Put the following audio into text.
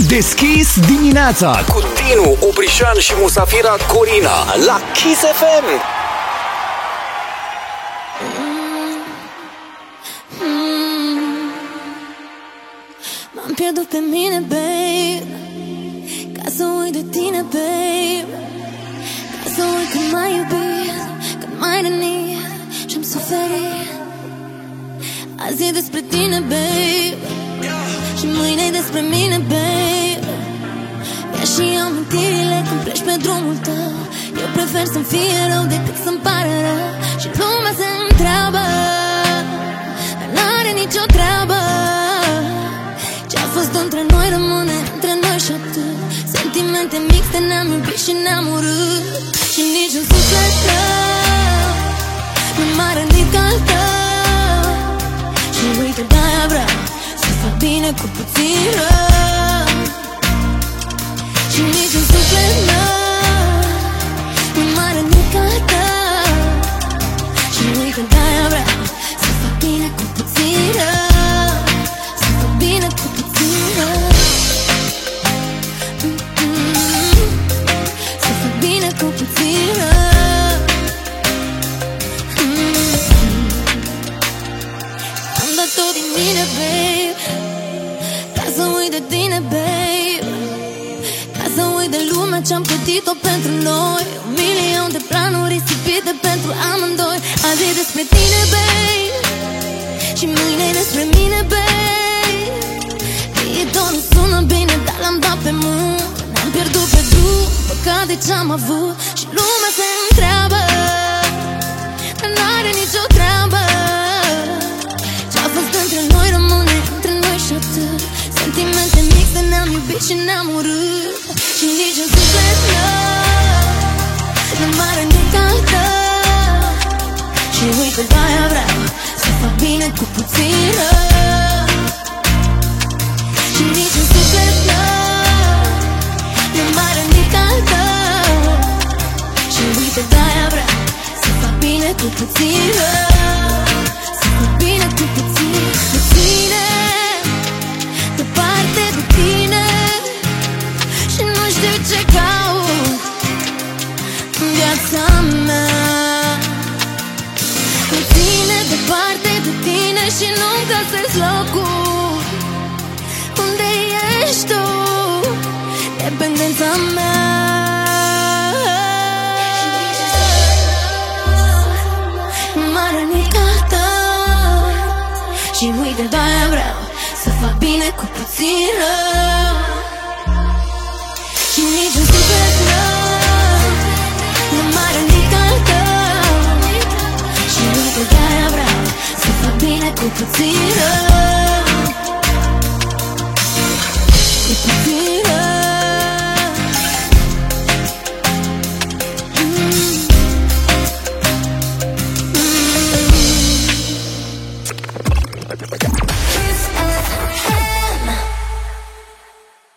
Deschis dimineața cu Dinu, Oprișan și musafira Corina la Kiss FM. M-am pierdut pe mine, babe, ca să uit de tine, babe, ca să uit când m-ai iubit, când m-ai rănit și-am suferit. Azi e despre tine, babe, și mâine e despre mine, babe. Ia și amintirile când pleci pe drumul tău. Eu prefer să-mi fie rău decât să-mi pară rău. Și lumea se întreabă, dar n-are nicio treabă. Ce-a fost între noi rămâne între noi și atât. Sentimente mixte, ne-am iubit și ne-am urât. Și nici un suflet rău nu m-a rănit ca al tău. Și uite, de-aia vreau să fac bine cu puțin rău. Și nici un suflet rău nu m-a rănit ca al tău. Și uite, de-aia vreau să fac bine cu puțin rău. Să fac bine cu puțin rău. Să fac bine cu puțin rău. Am dat tot din mine, babe, ca să uit de tine, babe, ca să uit de lumea ce-am plătit-o pentru noi. 1.000.000 de planuri risipite pentru amândoi. Azi e despre tine, babe, și mâine e despre mine, babe. Viitorul sună bine, dar l-am dat pe mult. Ne-am pierdut pe drum, păcat de ce-am avut. Și lumea se întreabă, dar n-are nicio treabă. Ce-a fost între noi rămâne între noi și atât. Sentimente mixte, ne-am iubit și ne-am urât. Și nici un suflet rău nu m-a rănit ca al tău. Și uite, de-aia vreau să fac bine cu puțin rău. Și nici un suflet rău nu m-a rănit ca al tău. Și uite, de-aia vreau să fac bine cu puțin rău. Să fac bine cu puțin, puține, departe de tine. Și nu știu ce caut în viața mea. Cu tine, departe de tine, și nu-mi găsesc locul unde ești tu, dependența mea. M-a rănit ca al tău. Și uite, de-aia vreau să fac bine cu puțin rău. Și nici un suflet rău nu m-a rănit ca al tău. Și uite, de-aia vreau să fac bine cu puțin rău. Cu puțin rău.